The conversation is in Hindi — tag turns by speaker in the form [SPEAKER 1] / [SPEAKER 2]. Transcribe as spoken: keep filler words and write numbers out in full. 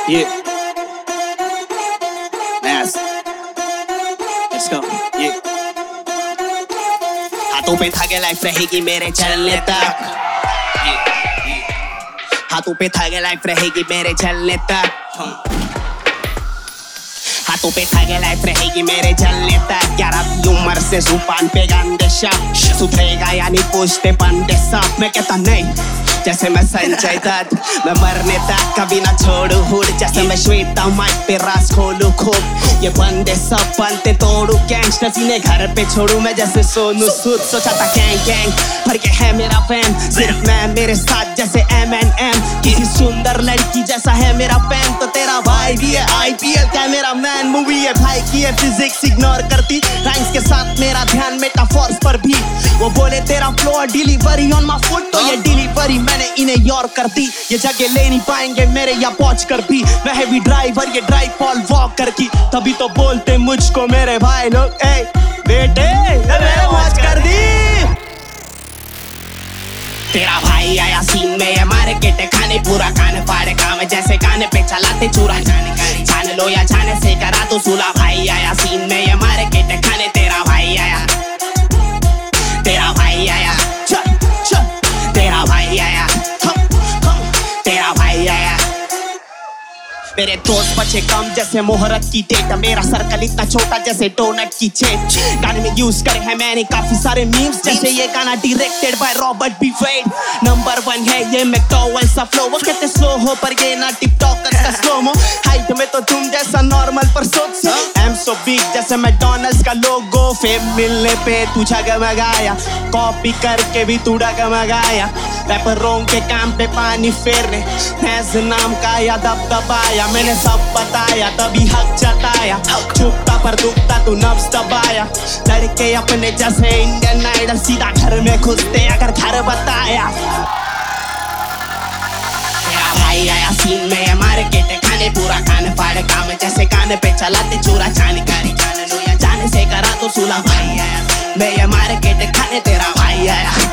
[SPEAKER 1] Yeah. Nice. Let's go. Yeah. हाथों पे धागे लाइफ रहेगी मेरे चलने तक. Yeah. Yeah. हाथों पे धागे लाइफ रहेगी मेरे चलने तक. हाथों पे धागे लाइफ रहेगी मेरे चलने तक. ग्यारह की उम्र से जुबान पे गंदे शब्द सुधरेगा यानी पूछते बंदे सब. मैं कहता नहीं जैसे मैं संजय दत्त. मैं मरने तक कभी ना छोड़ू हुड. जैसे मैं श्वेता माइक पे रास खोलू खूब. ये बंदे सब बनते तोड़ू. गैंगस्टर सीने घर पे छोड़ू मैं जैसे सोनू सूद. सोचा था गैंग गैंग पर ये है मेरा फैन. सिर्फ मैं मेरे साथ जैसे एम एन एम. किसी सुंदर लड़की जैसा है मेरा फैन. तो तेरा भाई भी है आई पी एल क्या मेरा मैन. मूवी है भाई की है फिजिक्स इग्नोर करती. राइम्स के साथ मेरा ध्यान मेटाफोर्स पर भी. वो बोले तेरा flow delivery on my foot. तो ये डिलीवरी मैंने इन्हें योर कर दी. ये जगह ले नहीं पाएंगे मेरे या पहुंच कर भी. मैं हैवी ड्राइवर ये ड्राइव फॉल वॉक कर की. तभी तो बोलते मुझको मेरे भाई लोग ए बेटे मैंने मौज कर दी. तेरा भाई आया सीन में ये मार्केट खाने पूरा कान फाड़े काम जैसे कान पे चलाते चूरा. जाने जान लो या जाने से करा तो सूला. भाई आया सीन में ये मार्केट खाने. तेरा भाई आया तेरा भाई आया चल चल. तेरा भाई आया तेरा भाई आया. मेरे दोस्त बचे कम जैसे मोहरत की डेट. मेरा सर्कल इतना छोटा जैसे डोनट की चेप. गाने में यूज करे हैं मैंने काफी सारे मीम्स. जैसे ये गाना directed by Robert B Weide. Number one है ये मैकडॉवेल्स सा फ्लो. वो कहते स्लो हो पर ये ना टिकटॉक का स्लो मो. हाइट में तो तुम जैसा नॉर्मल पर सोच. एम सो बिग जैसे मैकडॉनल्ड्स का लोगो. फेम मिलने पे तू जगमगाया. कॉपी करके भी तू डगमगाया. रैपरों के काम पे पानी फेरने नैज नाम का या दबदबाया. मैंने सब बताया तभी हक जताया. चुपता पर दुखता तू नब्ज दबाया. लड़के अपने जैसे इंडियन आइडल सीधा घर में घुसते अगर घर बताया. तेरा भाई आया सीन में मार्केट खाने पूरा कान फाड़े काम जैसे कान पे चलाते चूरा. जानकारी जान लो या जाने से करा तो सूला. भाई आया मैं ये मार्केट खाने. तेरा भाई आया